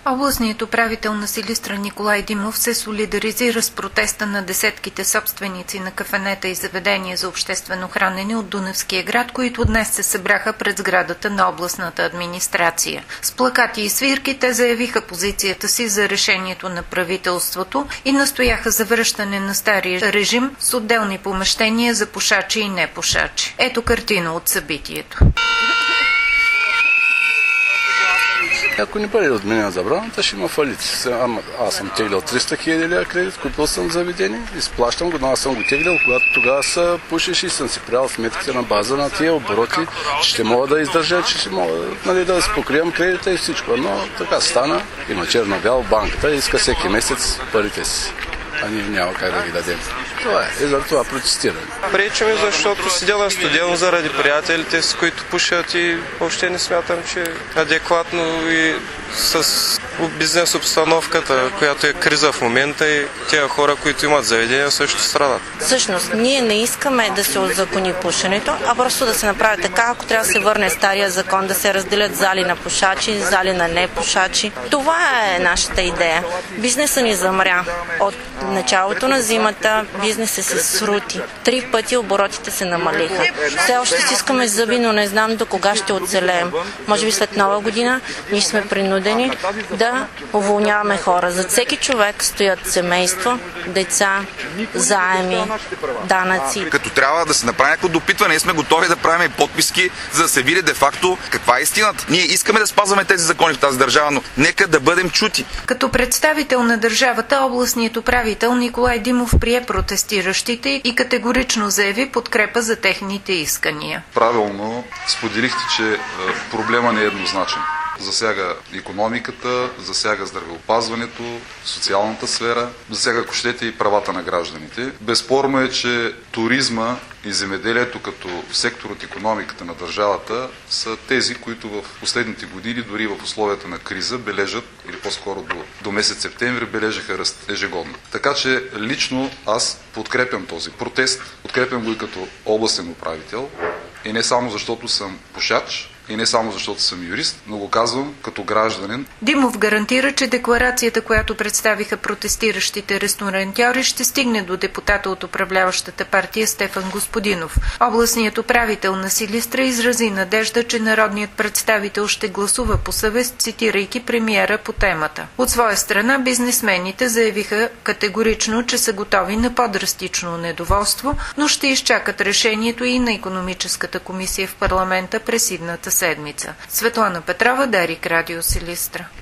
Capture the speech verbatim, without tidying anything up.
Областният управител на Силистра Николай Димов се солидаризира с протеста на десетките собственици на кафенета и заведения за обществено хранене от Дунавския град, които днес се събраха пред сградата на областната администрация. С плакати и свирки те заявиха позицията си за решението на правителството и настояха за връщане на стария режим с отделни помещения за пушачи и непушачи. Ето картина от събитието. Ако не бъде отменена забраната, ще има фалит. Аз съм теглил триста хиляди лева кредит, купил съм заведение, изплащам го, но аз съм го теглил, когато тогава са пушиш и съм си правил сметките на база на тия обороти, че ще мога да издържа, че ще мога, нали, да покривам кредита и всичко. Но така стана, има черно-бял, банката иска всеки месец парите си, а ние няма как да ги дадем. Това е, и за това протестираме. Пречим, защото седя на студено заради приятелите, с които пушат и въобще не смятам, че е адекватно и с бизнес обстановката, която е криза в момента и тези хора, които имат заведения, също страдат. Всъщност, ние не искаме да се озакони пушенето, а просто да се направи така, ако трябва да се върне стария закон, да се разделят зали на пушачи, зали на непушачи. Това е нашата идея. Бизнесът ни замря. От началото на зимата бизнесът се срути. Три пъти оборотите се намалиха. Все още си искаме зъби, но не знам до кога ще оцелеем. Може би след нова година ние сме принудени да уволняваме хора. За всеки човек стоят семейство, деца, заеми, данъци. Като трябва да се направи някакво допитване, ние сме готови да правим и подписки, за да се види де-факто каква е истината. Ние искаме да спазваме тези закони в тази държава, но нека да бъдем чути. Като представител на държавата, областният управител Николай Димов прие протестиращите и категорично заяви подкрепа за техните искания. Правилно споделихте, че проблема не е еднозначен. Засяга икономиката, засяга здравеопазването, социалната сфера, засяга, ако щете, и правата на гражданите. Безспорно е, че туризма и земеделието като сектор от икономиката на държавата са тези, които в последните години, дори в условията на криза, бележат, или по-скоро до, до месец септември, бележаха ръст ежегодно. Така че лично аз подкрепям този протест, подкрепям го и като областен управител, и не само защото съм пушач, и не само защото съм юрист, но го казвам като гражданин. Димов гарантира, че декларацията, която представиха протестиращите ресторантьори, ще стигне до депутата от управляващата партия Стефан Господинов. Областният управител на Силистра изрази надежда, че народният представител ще гласува по съвест, цитирайки премиера по темата. От своя страна бизнесмените заявиха категорично, че са готови на по-драстично недоволство, но ще изчакат решението и на икономическата комисия в парламента през идната седмица. Светлана Петрова, Дарик, Радио Силистра.